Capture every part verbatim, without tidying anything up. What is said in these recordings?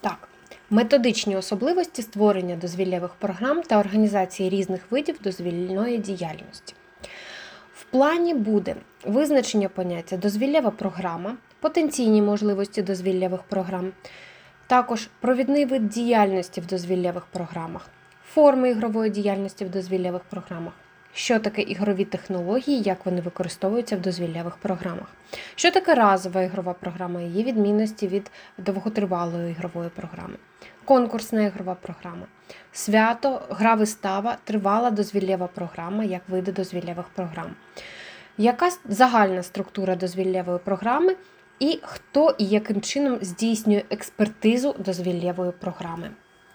Так, методичні особливості створення дозвіллєвих програм та організації різних видів дозвільної діяльності. В плані буде визначення поняття дозвіллєва програма, потенційні можливості дозвіллєвих програм, також провідний вид діяльності в дозвіллєвих програмах, форми ігрової діяльності в дозвіллєвих програмах, що таке ігрові технології, як вони використовуються в дозвіллєвих програмах, що таке разова ігрова програма, її відмінності від довготривалої ігрової програми, конкурсна ігрова програма, свято, гра-вистава, тривала дозвіллєва програма, як види дозвіллєвих програм, яка загальна структура дозвіллєвої програми і хто і яким чином здійснює експертизу дозвіллєвої програми.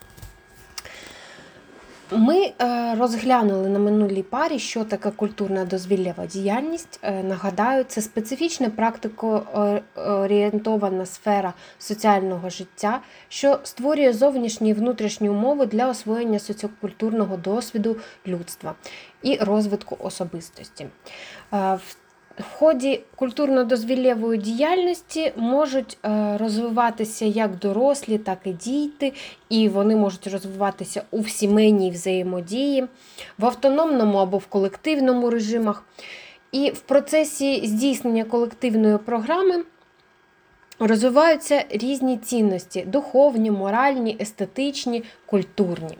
Ми розглянули на минулій парі, що таке культурна дозвіллєва діяльність. Нагадаю, це специфічна практико-орієнтована сфера соціального життя, що створює зовнішні і внутрішні умови для освоєння соціокультурного досвіду людства і розвитку особистості. В ході культурно-дозвіллєвої діяльності можуть розвиватися як дорослі, так і діти, і вони можуть розвиватися у сімейній взаємодії, в автономному або в колективному режимах. І в процесі здійснення колективної програми розвиваються різні цінності – духовні, моральні, естетичні, культурні.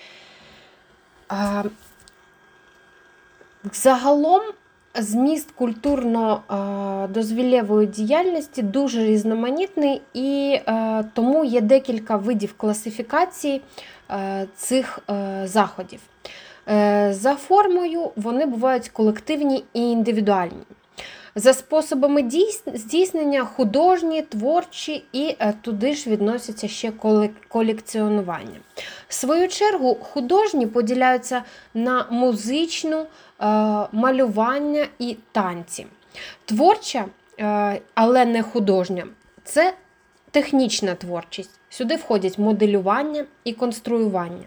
Загалом, зміст культурно-дозвіллєвої діяльності дуже різноманітний, і е, тому є декілька видів класифікації е, цих е, заходів. Е, за формою вони бувають колективні і індивідуальні. За способами здійснення художні, творчі і е, туди ж відносяться ще колекціонування. В свою чергу художні поділяються на музичну, малювання і танці. Творча, але не художня, це технічна творчість. Сюди входять моделювання і конструювання.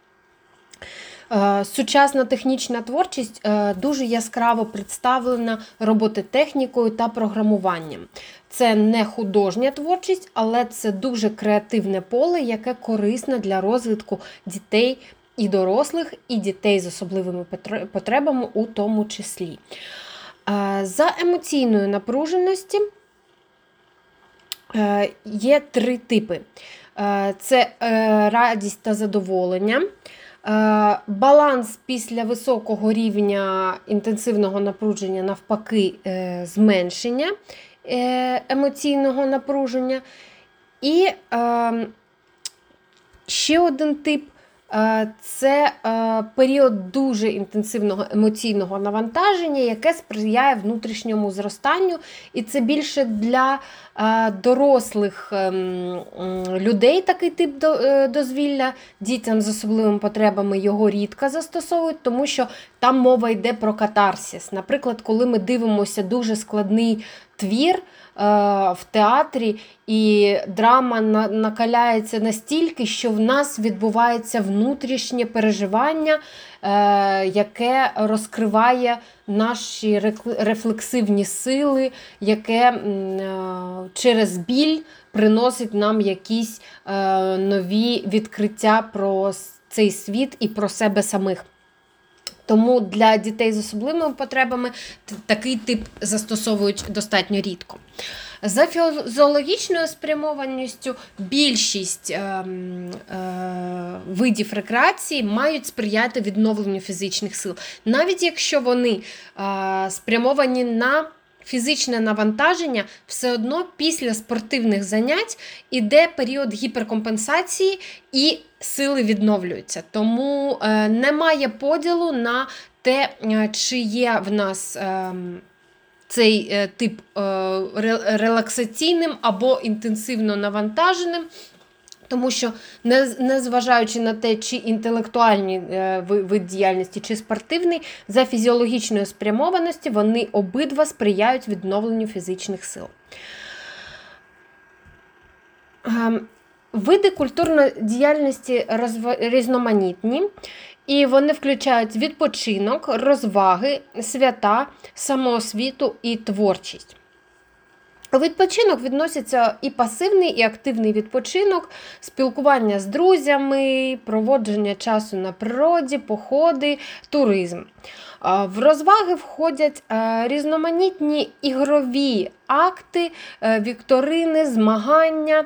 Сучасна технічна творчість дуже яскраво представлена робототехнікою та програмуванням. Це не художня творчість, але це дуже креативне поле, яке корисне для розвитку дітей і дорослих, і дітей з особливими потребами у тому числі. За емоційною напруженості є три типи. Це радість та задоволення, баланс після високого рівня інтенсивного напруження, навпаки, зменшення емоційного напруження. І ще один тип – це період дуже інтенсивного емоційного навантаження, яке сприяє внутрішньому зростанню. І це більше для дорослих людей такий тип дозвілля. Дітям з особливими потребами його рідко застосовують, тому що там мова йде про катарсис. Наприклад, коли ми дивимося дуже складний твір в театрі, і драма накаляється настільки, що в нас відбувається внутрішнє переживання, яке розкриває наші рефлексивні сили, яке через біль приносить нам якісь нові відкриття про цей світ і про себе самих. Тому для дітей з особливими потребами такий тип застосовують достатньо рідко. За фізіологічною спрямованістю більшість е, е, видів рекреації мають сприяти відновленню фізичних сил. Навіть якщо вони е, спрямовані на фізичне навантаження, все одно після спортивних занять іде період гіперкомпенсації і сили відновлюються. Тому е, немає поділу на те, чи є в нас е, цей е, тип е, релаксаційним або інтенсивно навантаженим. Тому що, незважаючи на те, чи інтелектуальний вид діяльності, чи спортивний, за фізіологічною спрямованості вони обидва сприяють відновленню фізичних сил. Види культурної діяльності різноманітні, і вони включають відпочинок, розваги, свята, самоосвіту і творчість. У відпочинок відносяться і пасивний, і активний відпочинок, спілкування з друзями, проводження часу на природі, походи, туризм. В розваги входять різноманітні ігрові акти, вікторини, змагання,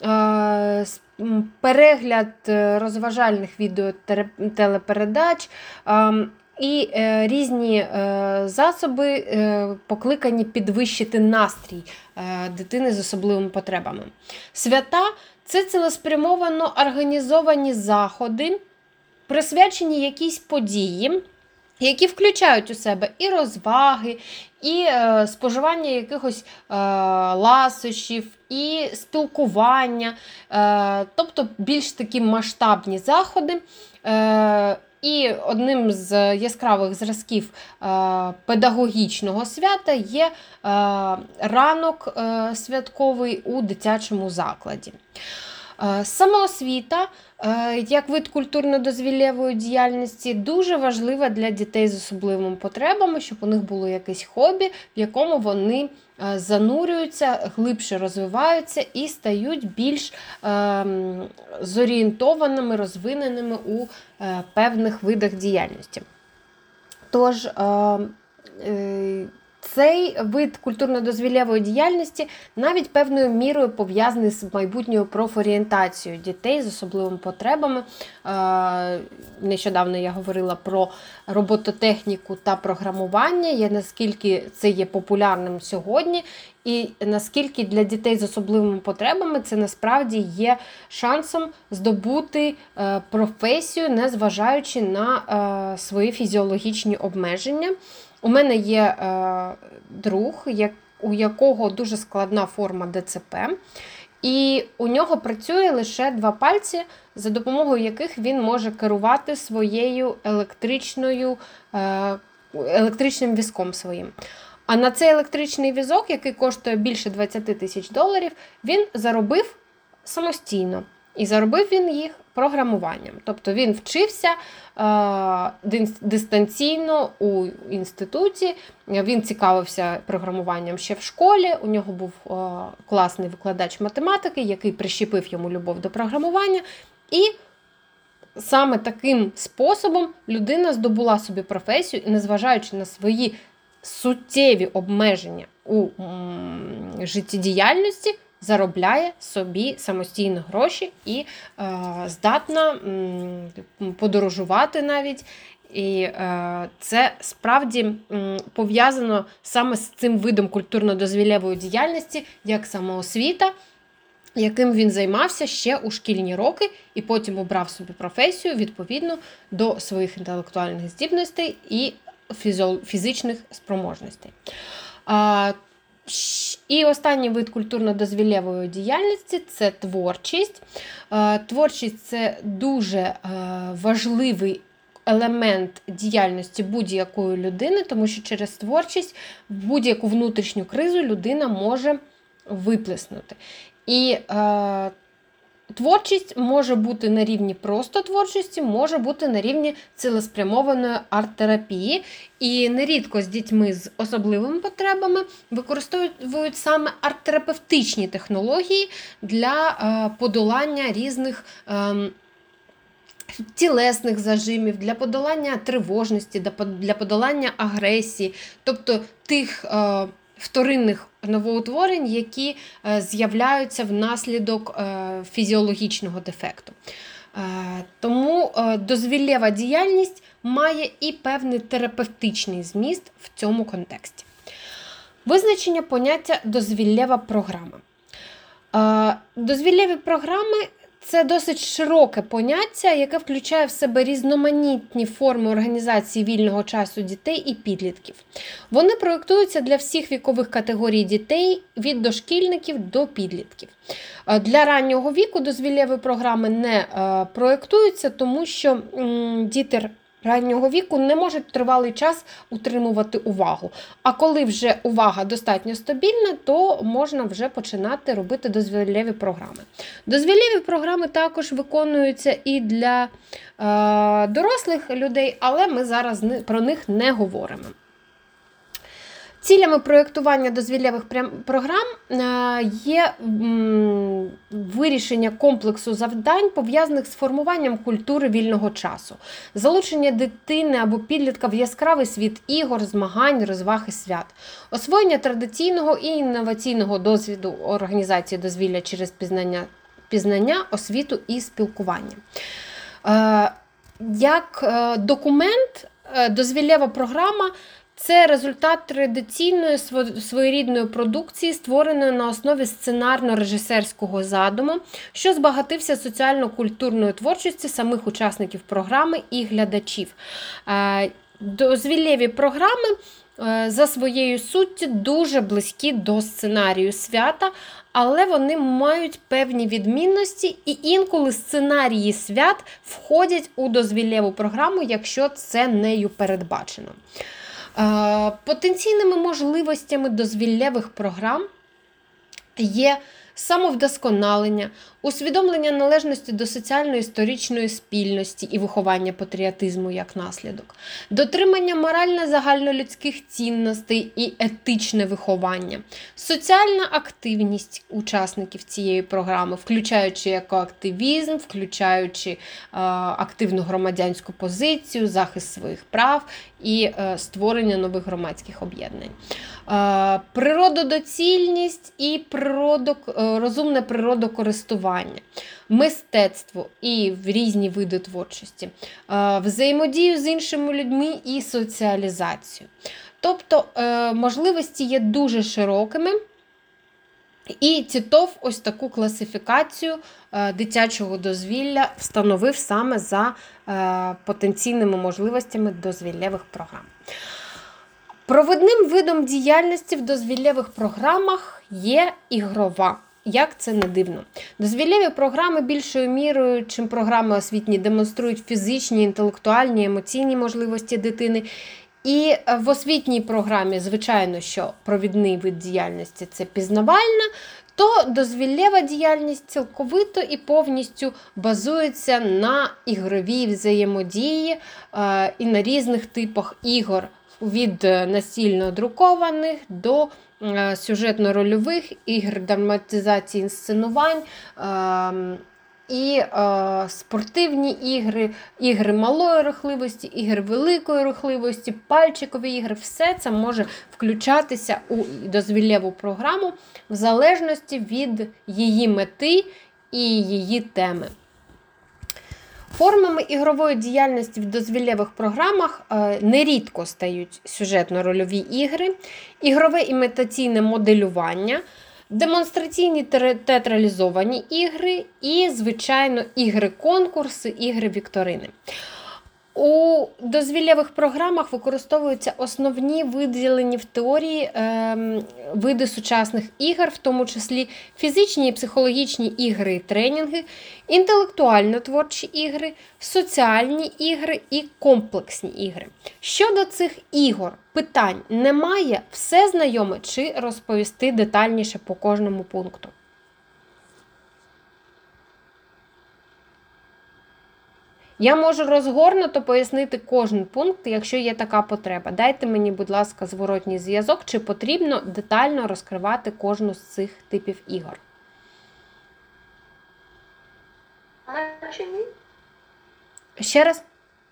перегляд розважальних відеотелепередач і різні засоби, покликані підвищити настрій дитини з особливими потребами. Свята – це цілеспрямовано організовані заходи, присвячені якійсь події, які включають у себе і розваги, і е, споживання якихось е, ласощів, і спілкування, е, тобто більш такі масштабні заходи. Е, і одним з яскравих зразків е, педагогічного свята є е, ранок е, святковий у дитячому закладі. Самоосвіта, як вид культурно-дозвіллєвої діяльності, дуже важлива для дітей з особливими потребами, щоб у них було якесь хобі, в якому вони занурюються, глибше розвиваються і стають більш зорієнтованими, розвиненими у певних видах діяльності. Тож, цей вид культурно-дозвіллєвої діяльності навіть певною мірою пов'язаний з майбутньою профорієнтацією дітей з особливими потребами. Нещодавно я говорила про робототехніку та програмування, є, наскільки це є популярним сьогодні, і наскільки для дітей з особливими потребами це насправді є шансом здобути професію, незважаючи на свої фізіологічні обмеження. У мене є е, друг, як, у якого дуже складна форма де це пе, і у нього працює лише два пальці, за допомогою яких він може керувати своєю електричною, е, електричним візком своїм. А на цей електричний візок, який коштує більше двадцять тисяч доларів, він заробив самостійно. І заробив він їх програмуванням. Тобто він вчився е, дистанційно у інституті, він цікавився програмуванням ще в школі, у нього був е, класний викладач математики, який прищепив йому любов до програмування. І саме таким способом людина здобула собі професію і, незважаючи на свої суттєві обмеження у м, життєдіяльності, заробляє собі самостійно гроші і е, здатна м, подорожувати навіть. І е, це справді м, пов'язано саме з цим видом культурно-дозвіллєвої діяльності, як самоосвіта, яким він займався ще у шкільні роки і потім обрав собі професію відповідно до своїх інтелектуальних здібностей і фізичних спроможностей. Е, І останній вид культурно-дозвіллєвої діяльності – це творчість. Творчість – це дуже важливий елемент діяльності будь-якої людини, тому що через творчість будь-яку внутрішню кризу людина може виплеснути. І е, творчість може бути на рівні просто творчості, може бути на рівні цілеспрямованої арт-терапії. І нерідко з дітьми з особливими потребами використовують саме арт-терапевтичні технології для е, подолання різних е, тілесних зажимів, для подолання тривожності, для подолання агресії, тобто тих е, вторинних новоутворень, які е, з'являються внаслідок е, фізіологічного дефекту. Е, тому е, дозвіллєва діяльність має і певний терапевтичний зміст в цьому контексті. Визначення поняття дозвіллєва програма. Е, дозвіллєві програми – це досить широке поняття, яке включає в себе різноманітні форми організації вільного часу дітей і підлітків. Вони проєктуються для всіх вікових категорій дітей, від дошкільників до підлітків. Для раннього віку дозвіллєві програми не проєктуються, тому що діти раннього віку не можуть тривалий час утримувати увагу. А коли вже увага достатньо стабільна, то можна вже починати робити дозвіллєві програми. Дозвіллєві програми також виконуються і для е, дорослих людей, але ми зараз про них не говоримо. Цілями проєктування дозвіллєвих програм є вирішення комплексу завдань, пов'язаних з формуванням культури вільного часу, залучення дитини або підлітка в яскравий світ ігор, змагань, розваг і свят, освоєння традиційного і інноваційного досвіду організації дозвілля через пізнання, пізнання, освіту і спілкування. Як документ, дозвіллєва програма – це результат традиційної своєрідної продукції, створеної на основі сценарно-режисерського задуму, що збагатився соціально-культурною творчістю самих учасників програми і глядачів. Дозвіллєві програми за своєю суттю дуже близькі до сценарію свята, але вони мають певні відмінності, і інколи сценарії свят входять у дозвіллєву програму, якщо це нею передбачено. Потенційними можливостями дозвіллєвих програм є самовдосконалення, усвідомлення належності до соціально-історичної спільності і виховання патріотизму як наслідок, дотримання морально-загальнолюдських цінностей і етичне виховання, соціальна активність учасників цієї програми, включаючи екоактивізм, включаючи е, активну громадянську позицію, захист своїх прав і е, створення нових громадських об'єднань. Е, природодоцільність і природо, е, розумне природокористування, мистецтво і різні види творчості, взаємодію з іншими людьми і соціалізацію. Тобто можливості є дуже широкими, і Тітов ось таку класифікацію дитячого дозвілля встановив саме за потенційними можливостями дозвіллєвих програм. Провідним видом діяльності в дозвіллєвих програмах є ігрова. Як це не дивно. Дозвіллєві програми більшою мірою, чим програми освітні, демонструють фізичні, інтелектуальні, емоційні можливості дитини. І в освітній програмі, звичайно, що провідний вид діяльності – це пізнавальна, то дозвіллєва діяльність цілковито і повністю базується на ігровій взаємодії і на різних типах ігор, від настільно друкованих до сюжетно-рольових ігр, драматизації інсценувань, і е, спортивні ігри, ігри малої рухливості, ігри великої рухливості, пальчикові ігри. Все це може включатися у дозвіллєву програму в залежності від її мети і її теми. Формами ігрової діяльності в дозвіллєвих програмах е, нерідко стають сюжетно-рольові ігри, ігрове імітаційне моделювання, демонстраційні театралізовані ігри і, звичайно, ігри-конкурси, ігри-вікторини. У дозвіллєвих програмах використовуються основні виділені в теорії е, види сучасних ігор, в тому числі фізичні і психологічні ігри і тренінги, інтелектуально-творчі ігри, соціальні ігри і комплексні ігри. Щодо цих ігор, питань немає, все знайоме, чи розповісти детальніше по кожному пункту? Я можу розгорнуто пояснити кожен пункт, якщо є така потреба. Дайте мені, будь ласка, зворотній зв'язок, чи потрібно детально розкривати кожну з цих типів ігор. Наче ні. Ще раз?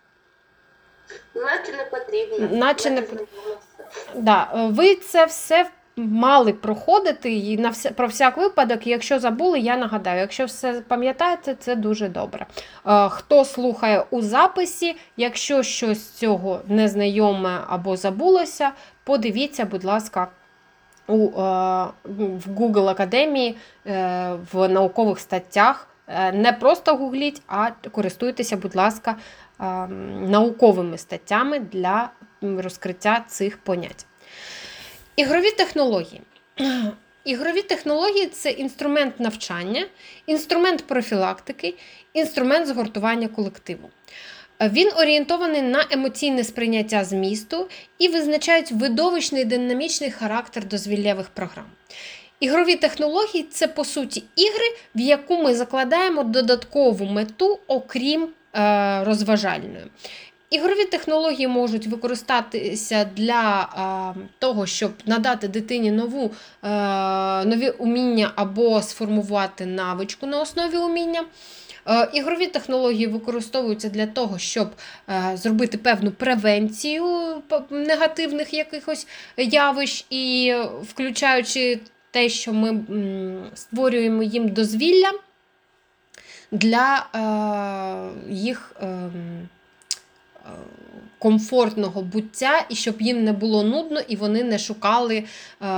Наче не потрібно. Наче не потрібно. Да, ви це все мали проходити і на вся, про всяк випадок, якщо забули, я нагадаю. Якщо все пам'ятаєте, це дуже добре. Е, хто слухає у записі, якщо щось з цього незнайоме або забулося, подивіться, будь ласка, у, е, в Google Академії, е, в наукових статтях. Е, не просто гугліть, а користуйтеся, будь ласка, е, науковими статтями для розкриття цих понять. Ігрові технології. Ігрові технології – це інструмент навчання, інструмент профілактики, інструмент згуртування колективу. Він орієнтований на емоційне сприйняття змісту і визначають видовищний динамічний характер дозвіллєвих програм. Ігрові технології – це, по суті, ігри, в яку ми закладаємо додаткову мету, окрім е, розважальної. Ігрові технології можуть використатися для а, того, щоб надати дитині нову, а, нові уміння або сформувати навичку на основі уміння. А, ігрові технології використовуються для того, щоб а, зробити певну превенцію негативних якихось явищ, і включаючи те, що ми м, створюємо їм дозвілля для а, їх а, комфортного буття, і щоб їм не було нудно, і вони не шукали е,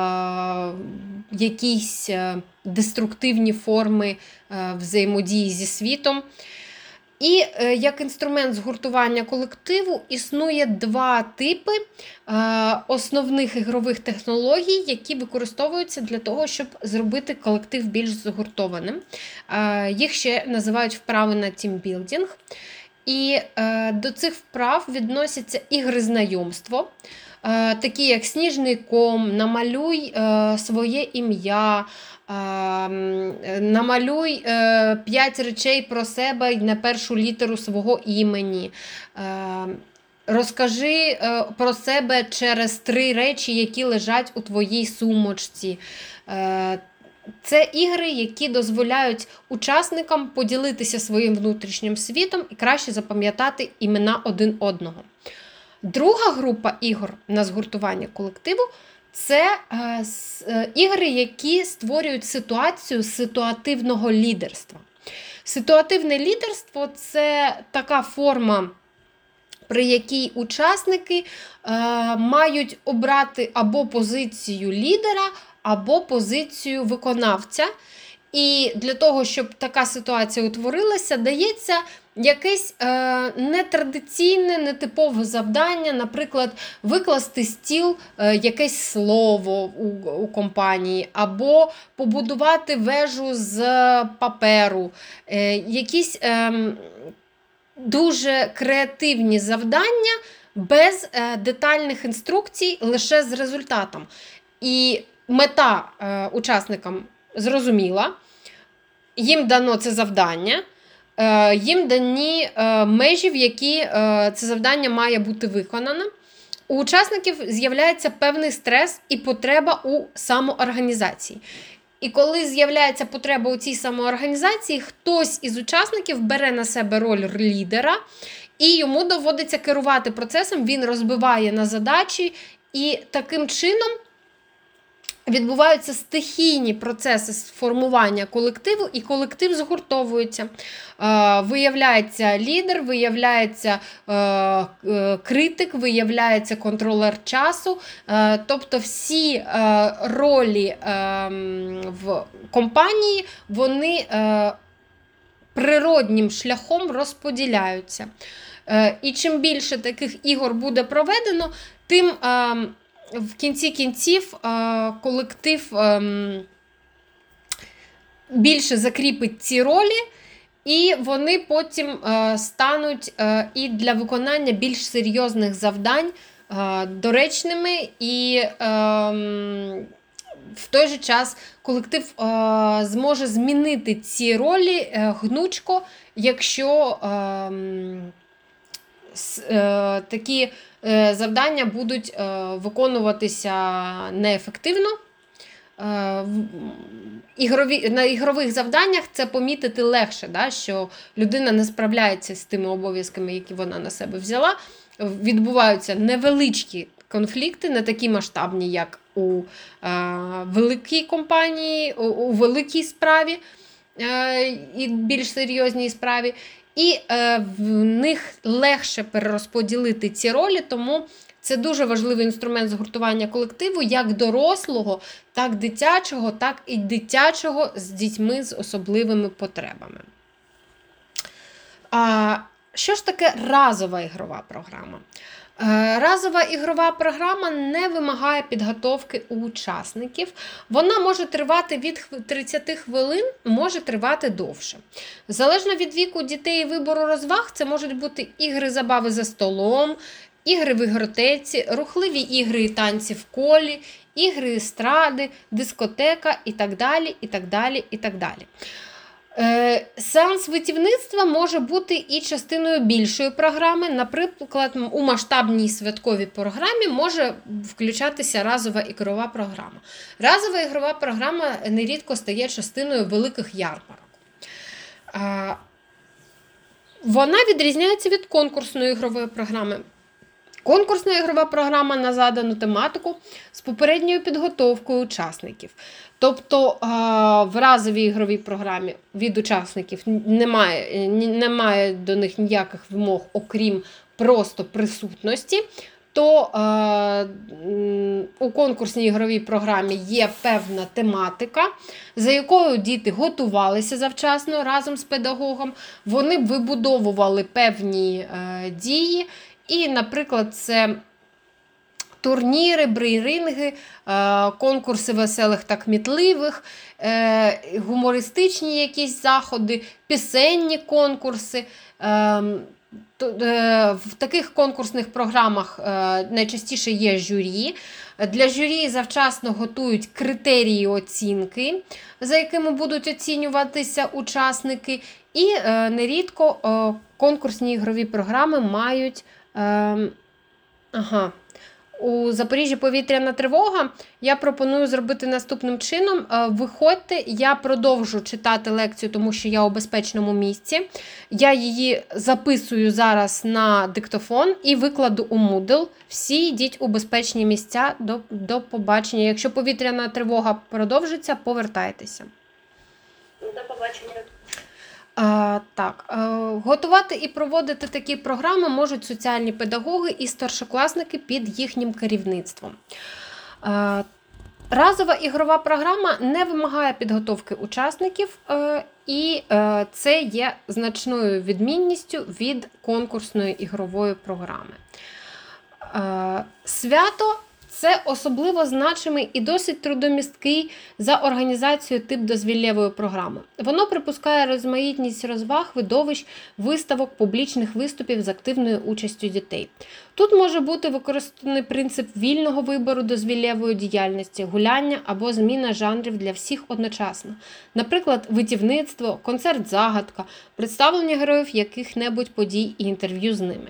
якісь деструктивні форми е, взаємодії зі світом. І е, як інструмент згуртування колективу існує два типи е, основних ігрових технологій, які використовуються для того, щоб зробити колектив більш згуртованим. Е, їх ще називають вправи на тімбілдинг. І е, до цих вправ відносяться ігри знайомство, е, такі як «Сніжний ком», «Намалюй е, своє ім'я», е, «Намалюй е, п'ять речей про себе на першу літеру свого імені», е, «Розкажи е, про себе через три речі, які лежать у твоїй сумочці». Е, Це ігри, які дозволяють учасникам поділитися своїм внутрішнім світом і краще запам'ятати імена один одного. Друга група ігор на згуртування колективу – це е, е, ігри, які створюють ситуацію ситуативного лідерства. Ситуативне лідерство – це така форма, при якій учасники е, мають обрати або позицію лідера, або позицію виконавця. І для того, щоб така ситуація утворилася, дається якесь е, нетрадиційне, нетипове завдання, наприклад, викласти стіл е, якесь слово у, у компанії, або побудувати вежу з паперу, е, якісь е, дуже креативні завдання без е, детальних інструкцій, лише з результатом. І мета е, учасникам зрозуміла, їм дано це завдання, е, їм дані е, межі, в які е, це завдання має бути виконано. У учасників з'являється певний стрес і потреба у самоорганізації. І коли з'являється потреба у цій самоорганізації, хтось із учасників бере на себе роль лідера, і йому доводиться керувати процесом, він розбиває на задачі, і таким чином відбуваються стихійні процеси формування колективу, і колектив згуртовується. Е, виявляється лідер, виявляється е, е, критик, виявляється контролер часу. Е, тобто всі е, ролі е, в компанії, вони е, природнім шляхом розподіляються. Е, і чим більше таких ігор буде проведено, тим е, в кінці кінців колектив більше закріпить ці ролі, і вони потім стануть і для виконання більш серйозних завдань доречними, і в той же час колектив зможе змінити ці ролі гнучко, якщо такі завдання будуть виконуватися неефективно. Ігрові, на ігрових завданнях це помітити легше, да, що людина не справляється з тими обов'язками, які вона на себе взяла. Відбуваються невеличкі конфлікти, не такі масштабні, як у е, великій компанії, у, у великій справі е, і більш серйозній справі. І е, в них легше перерозподілити ці ролі, тому це дуже важливий інструмент згуртування колективу, як дорослого, так дитячого, так і дитячого з дітьми з особливими потребами. А, що ж таке разова ігрова програма? Разова ігрова програма не вимагає підготовки у учасників. Вона може тривати від тридцяти хвилин, може тривати довше. Залежно від віку дітей і вибору розваг, це можуть бути ігри-забави за столом, ігри в ігротеці, рухливі ігри і танці в колі, ігри естради, дискотека і так далі, і так далі, і так далі. Е, Сеанс витівництва може бути і частиною більшої програми. Наприклад, у масштабній святковій програмі може включатися разова ігрова програма. Разова ігрова програма нерідко стає частиною великих ярмарок. Е, Вона відрізняється від конкурсної ігрової програми. Конкурсна ігрова програма на задану тематику з попередньою підготовкою учасників. Тобто в разовій ігровій програмі від учасників немає, немає до них ніяких вимог, окрім просто присутності, то у конкурсній ігровій програмі є певна тематика, за якою діти готувалися завчасно разом з педагогом, вони вибудовували певні дії. І, наприклад, це турніри, брейринги, конкурси веселих та кмітливих, гумористичні якісь заходи, пісенні конкурси. В таких конкурсних програмах найчастіше є журі. Для журі завчасно готують критерії оцінки, за якими будуть оцінюватися учасники. І нерідко конкурсні ігрові програми мають Ага. У Запоріжжі повітряна тривога. Я пропоную зробити наступним чином. Виходьте, я продовжу читати лекцію, тому що я у безпечному місці. Я її записую зараз на диктофон і викладу у Moodle. Всі йдіть у безпечні місця. До, до побачення. Якщо повітряна тривога продовжиться, повертайтеся. До побачення. А, так, а, готувати і проводити такі програми можуть соціальні педагоги і старшокласники під їхнім керівництвом. А, разова ігрова програма не вимагає підготовки учасників, а, і а, це є значною відмінністю від конкурсної ігрової програми. А, свято – це особливо значимий і досить трудомісткий за організацією тип дозвіллєвої програми. Воно припускає розмаїтність розваг, видовищ, виставок, публічних виступів з активною участю дітей. Тут може бути використаний принцип вільного вибору дозвіллєвої діяльності, гуляння або зміна жанрів для всіх одночасно. Наприклад, витівництво, концерт-загадка, представлення героїв яких-небудь подій і інтерв'ю з ними.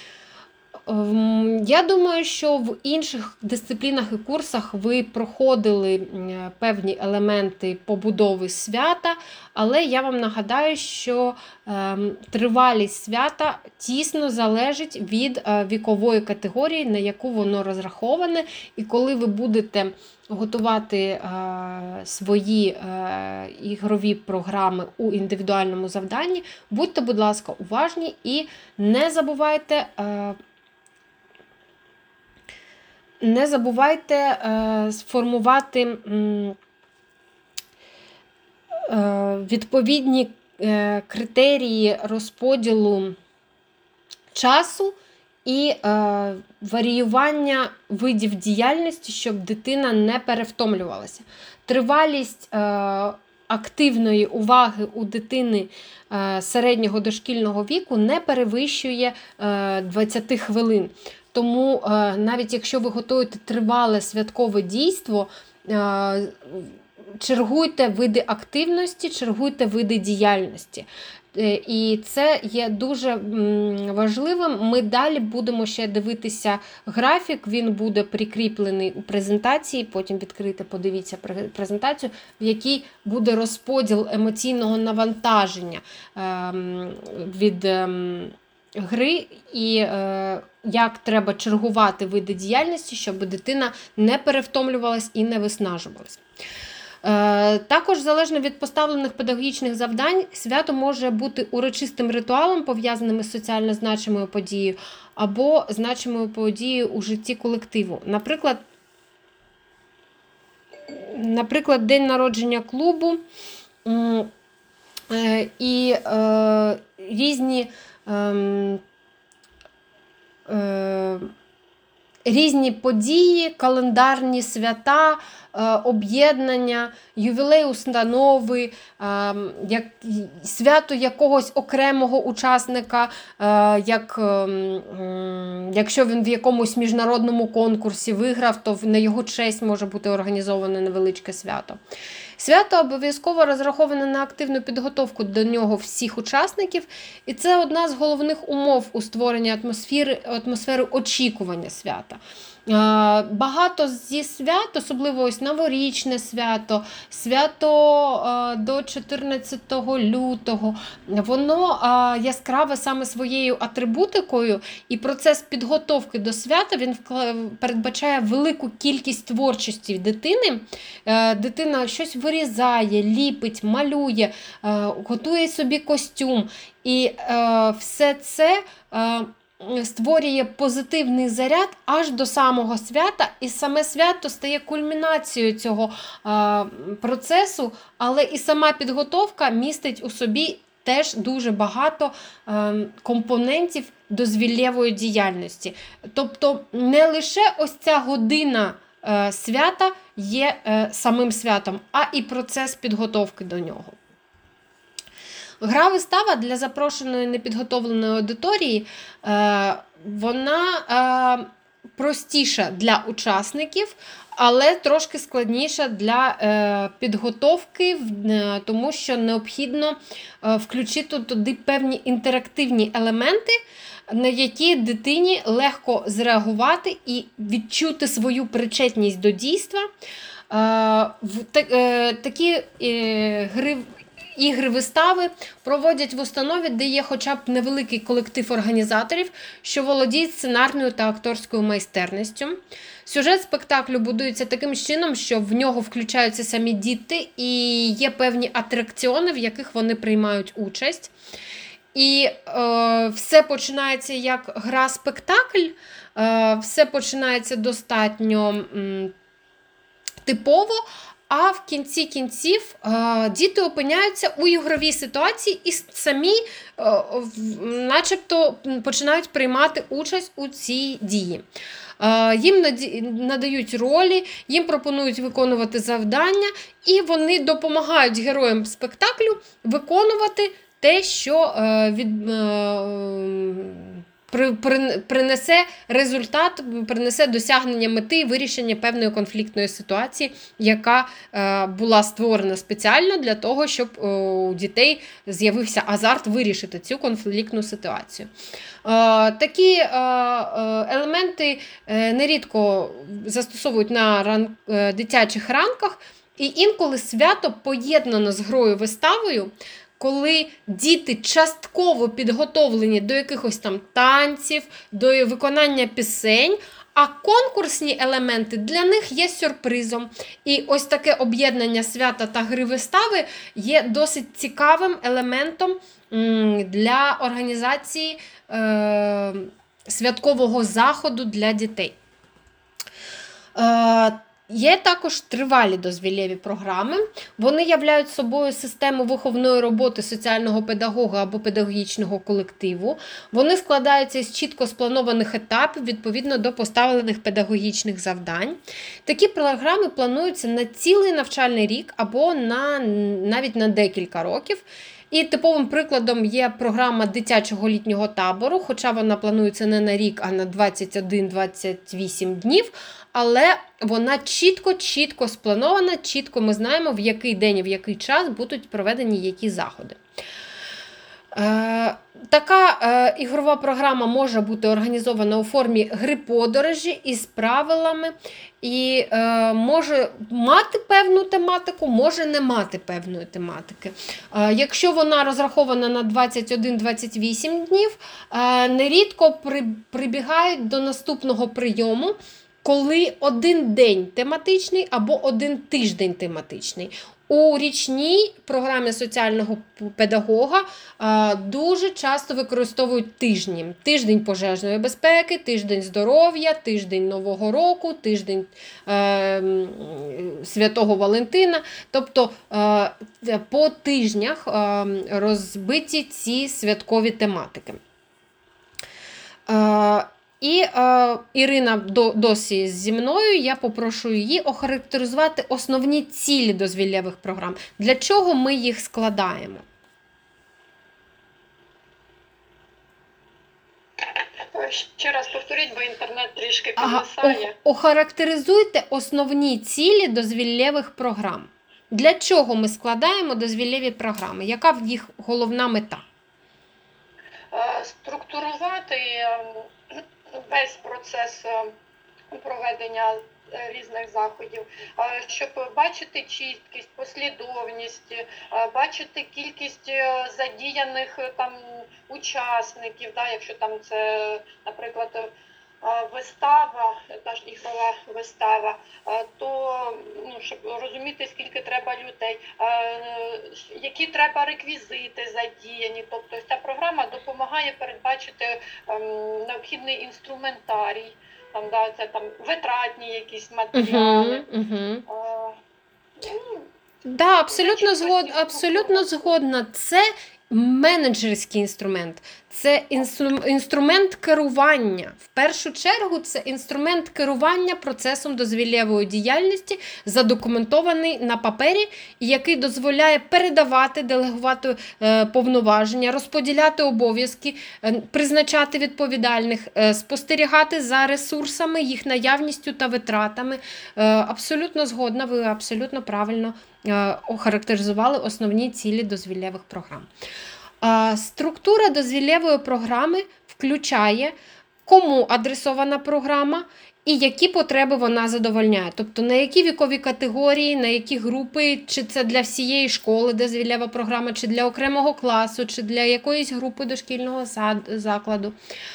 Я думаю, що в інших дисциплінах і курсах ви проходили певні елементи побудови свята, але я вам нагадаю, що тривалість свята тісно залежить від вікової категорії, на яку воно розраховане, і коли ви будете готувати свої ігрові програми у індивідуальному завданні, будьте, будь ласка, уважні і не забувайте Не забувайте е, сформувати м, е, відповідні е, критерії розподілу часу і е, варіювання видів діяльності, щоб дитина не перевтомлювалася. Тривалість е, активної уваги у дитини е, середнього дошкільного віку не перевищує е, двадцять хвилин. Тому навіть якщо ви готуєте тривале святкове дійство, чергуйте види активності, чергуйте види діяльності. І це є дуже важливим. Ми далі будемо ще дивитися графік, він буде прикріплений у презентації, потім відкрите, подивіться презентацію, в якій буде розподіл емоційного навантаження від гри і е, як треба чергувати види діяльності, щоб дитина не перевтомлювалась і не виснажувалась. Е, також, залежно від поставлених педагогічних завдань, свято може бути урочистим ритуалом, пов'язаним з соціально значимою подією, або значимою подією у житті колективу. Наприклад, наприклад день народження клубу е, і е, різні Ем, е, різні події, календарні свята, е, об'єднання, ювілей установи, е, як, свято якогось окремого учасника, е, як, е, якщо він в якомусь міжнародному конкурсі виграв, то на його честь може бути організоване невеличке свято. Свято обов'язково розраховане на активну підготовку до нього всіх учасників, і це одна з головних умов у створенні атмосфери, атмосфери очікування свята. Багато зі свят, особливо ось новорічне свято, свято до чотирнадцятого лютого, воно яскраве саме своєю атрибутикою, і процес підготовки до свята він передбачає велику кількість творчості дитини. Дитина щось вирізає, ліпить, малює, готує собі костюм. І все це створює позитивний заряд аж до самого свята, і саме свято стає кульмінацією цього е, процесу, але і сама підготовка містить у собі теж дуже багато е, компонентів дозвіллєвої діяльності. Тобто не лише ось ця година е, свята є е, самим святом, а і процес підготовки до нього. Гра-вистава для запрошеної непідготовленої аудиторії, вона простіша для учасників, але трошки складніша для підготовки, тому що необхідно включити туди певні інтерактивні елементи, на які дитині легко зреагувати і відчути свою причетність до дійства. Такі гри Ігри-вистави проводять в установі, де є хоча б невеликий колектив організаторів, що володіють сценарною та акторською майстерністю. Сюжет спектаклю будується таким чином, що в нього включаються самі діти і є певні атракціони, в яких вони приймають участь. І е, все починається як гра-спектакль, е, все починається достатньо м, типово, а в кінці кінців е, діти опиняються у ігровій ситуації і самі е, начебто починають приймати участь у цій дії. Е, їм надають ролі, їм пропонують виконувати завдання, і вони допомагають героям спектаклю виконувати те, що е, від, е, принесе результат, принесе досягнення мети і вирішення певної конфліктної ситуації, яка е, була створена спеціально для того, щоб е, у дітей з'явився азарт вирішити цю конфліктну ситуацію. Е, такі е, елементи е, нерідко застосовують на ран, е, дитячих ранках, і інколи свято поєднано з грою-виставою, коли діти частково підготовлені до якихось там танців, до виконання пісень, а конкурсні елементи для них є сюрпризом. І ось таке об'єднання свята та гри-вистави є досить цікавим елементом для організації е- святкового заходу для дітей. Е- Є також тривалі дозвіллєві програми. Вони являють собою систему виховної роботи соціального педагога або педагогічного колективу. Вони складаються із чітко спланованих етапів відповідно до поставлених педагогічних завдань. Такі програми плануються на цілий навчальний рік або на, навіть на декілька років. І типовим прикладом є програма дитячого літнього табору, хоча вона планується не на рік, а на двадцять один - двадцять вісім днів, але вона чітко-чітко спланована, чітко ми знаємо, в який день і в який час будуть проведені які заходи. Е, така е, ігрова програма може бути організована у формі гри-подорожі із правилами і е, може мати певну тематику, може не мати певної тематики. Е, якщо вона розрахована на двадцять один - двадцять вісім днів, е, нерідко при, прибігають до наступного прийому, коли один день тематичний або один тиждень тематичний. У річній програмі соціального педагога дуже часто використовують тижні. Тиждень пожежної безпеки, тиждень здоров'я, тиждень Нового року, тиждень е, Святого Валентина. Тобто е, по тижнях е, розбиті ці святкові тематики. Е, І е, Ірина до, досі зі мною, я попрошу її охарактеризувати основні цілі дозвіллєвих програм. Для чого ми їх складаємо? Ще раз повторіть, бо інтернет трішки Ага, підвисає. охарактеризуйте основні цілі дозвіллєвих програм. Для чого ми складаємо дозвіллєві програми? Яка в їх головна мета? Е, Структурувати е, весь процес е, проведення е, різних заходів, е, щоб бачити чіткість, послідовність, е, бачити кількість е, задіяних е, там учасників, да, якщо там це, наприклад, е, вистава, та ж ігрова вистава, е, то ну, щоб розуміти, скільки треба людей, е, які треба реквізити задіяні. Тобто ця програма допомагає передбачити ем, необхідний інструментарій, там, да, це там витратні якісь матеріали. Угу, угу. Е, ну, Да, абсолютно, Значить, згод, постійно абсолютно згодна. Це менеджерський інструмент. Це інстру- інструмент керування. В першу чергу це інструмент керування процесом дозвіллєвої діяльності, задокументований на папері, який дозволяє передавати, делегувати е, повноваження, розподіляти обов'язки, е, призначати відповідальних, е, спостерігати за ресурсами, їх наявністю та витратами. Е, абсолютно згодна, ви абсолютно правильно е, охарактеризували основні цілі дозвіллєвих програм. Структура дозвіллєвої програми включає, кому адресована програма і які потреби вона задовольняє. Тобто на які вікові категорії, на які групи, чи це для всієї школи дозвіллєва програма, чи для окремого класу, чи для якоїсь групи дошкільного закладу.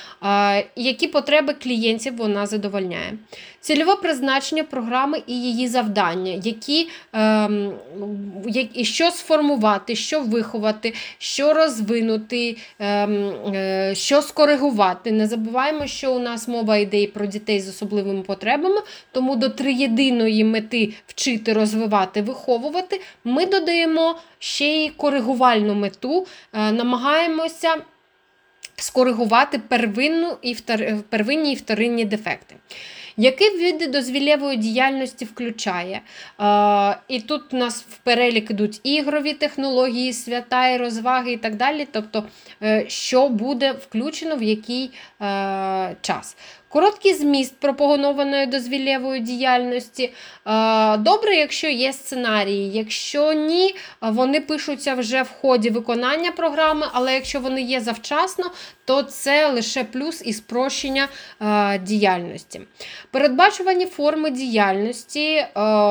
Які потреби клієнтів вона задовольняє. Цільове призначення програми і її завдання, які, ем, які, що сформувати, що виховати, що розвинути, ем, е, що скоригувати. Не забуваємо, що у нас мова йде і про дітей з особливими потребами, тому до триєдиної мети вчити, розвивати, виховувати ми додаємо ще й коригувальну мету, е, намагаємося скоригувати первинну і втор... первинні і вторинні дефекти. Які види дозвіллєвої діяльності включає? Е, і тут у нас в перелік ідуть ігрові технології, свята і розваги і так далі. Тобто, е, що буде включено в який е, час. Короткий зміст пропонованої дозвіллєвої діяльності. Добре, якщо є сценарії. Якщо ні, вони пишуться вже в ході виконання програми, але якщо вони є завчасно, то це лише плюс і спрощення діяльності. Передбачувані форми діяльності.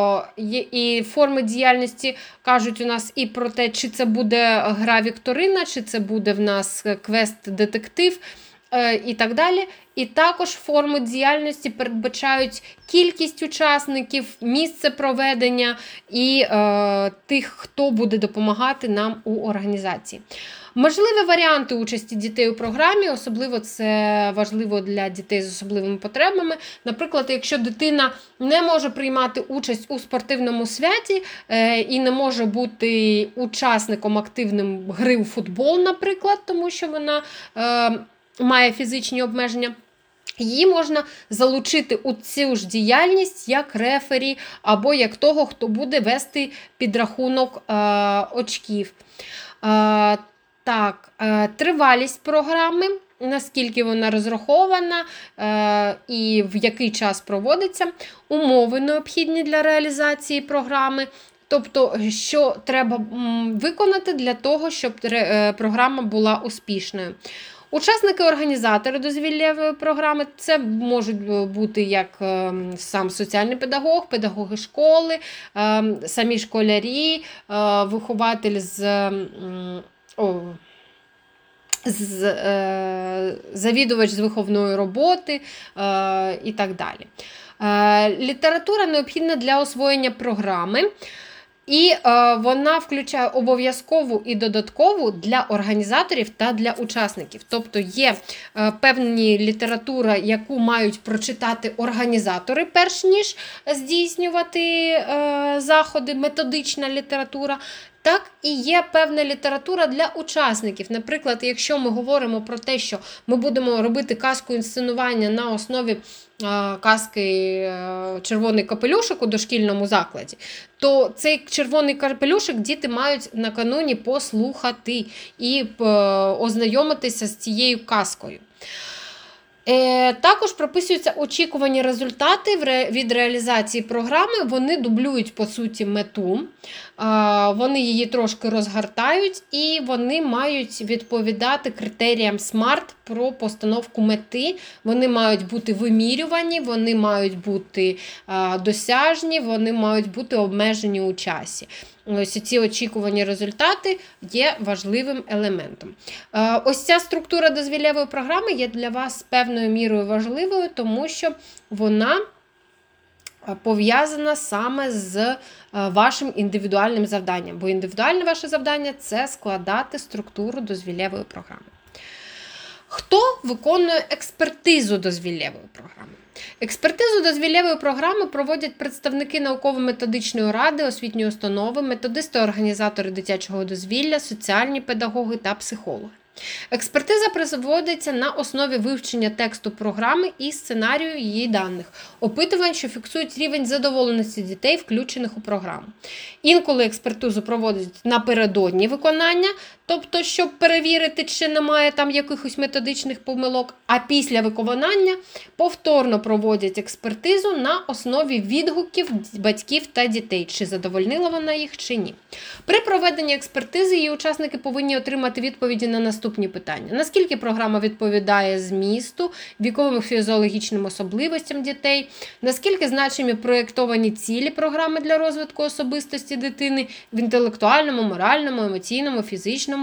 І форми діяльності кажуть у нас і про те, чи це буде гра вікторина, чи це буде в нас квест-детектив, і так далі. І також форми діяльності передбачають кількість учасників, місце проведення і е, тих, хто буде допомагати нам у організації. Можливі варіанти участі дітей у програмі, особливо це важливо для дітей з особливими потребами. Наприклад, якщо дитина не може приймати участь у спортивному святі е, і не може бути учасником активним гри у футбол, наприклад, тому що вона е, має фізичні обмеження, її можна залучити у цю ж діяльність як рефері або як того, хто буде вести підрахунок е, очків. Е, так, е, тривалість програми, наскільки вона розрахована е, і в який час проводиться, умови необхідні для реалізації програми. Тобто, що треба виконати для того, щоб програма була успішною. Учасники-організатори дозвіллєвої програми – це можуть бути як сам соціальний педагог, педагоги школи, самі школярі, вихователь з, о, з е, завідувач з виховної роботи е, і так далі. Е, література необхідна для освоєння програми. І е, вона включає обов'язкову і додаткову для організаторів та для учасників. Тобто є е, певна література, яку мають прочитати організатори, перш ніж здійснювати е, заходи, методична література. Так, і є певна література для учасників. Наприклад, якщо ми говоримо про те, що ми будемо робити казку інсценування на основі е, казки е, «Червоний капелюшок» у дошкільному закладі, то цей червоний капелюшок діти мають накануні послухати і е, ознайомитися з цією казкою. Е, також прописуються очікувані результати в ре- від реалізації програми. Вони дублюють, по суті, мету, а, вони її трошки розгортають і вони мають відповідати критеріям смарт про постановку мети. Вони мають бути вимірювані, вони мають бути а, досяжні, вони мають бути обмежені у часі. Ось ці очікувані результати є важливим елементом. Е, Ось ця структура дозвіллєвої програми є для вас певною мірою важливою, тому що вона пов'язана саме з е, вашим індивідуальним завданням. Бо індивідуальне ваше завдання – це складати структуру дозвіллєвої програми. Хто виконує експертизу дозвіллєвої програми? Експертизу дозвіллєвої програми проводять представники науково-методичної ради, освітньої установи, методисти-організатори дитячого дозвілля, соціальні педагоги та психологи. Експертиза проводиться на основі вивчення тексту програми і сценарію її даних, опитувань, що фіксують рівень задоволеності дітей, включених у програму. Інколи експертизу проводять напередодні виконання, тобто, щоб перевірити, чи немає там якихось методичних помилок, а після виконання повторно проводять експертизу на основі відгуків батьків та дітей, чи задовольнила вона їх, чи ні. При проведенні експертизи її учасники повинні отримати відповіді на наступні питання. Наскільки програма відповідає змісту, віковим фізіологічним особливостям дітей, наскільки значимі проєктовані цілі програми для розвитку особистості дитини в інтелектуальному, моральному, емоційному, фізичному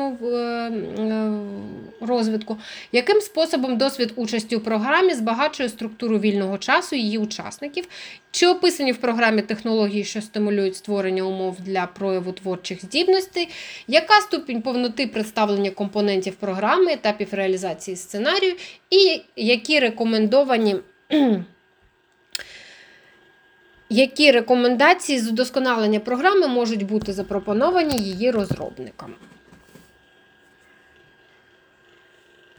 розвитку, яким способом досвід участі у програмі збагачує структуру вільного часу її учасників, чи описані в програмі технології, що стимулюють створення умов для прояву творчих здібностей, яка ступінь повноти представлення компонентів програми, етапів реалізації сценарію, і які рекомендовані Які рекомендації з удосконалення програми можуть бути запропоновані її розробникам.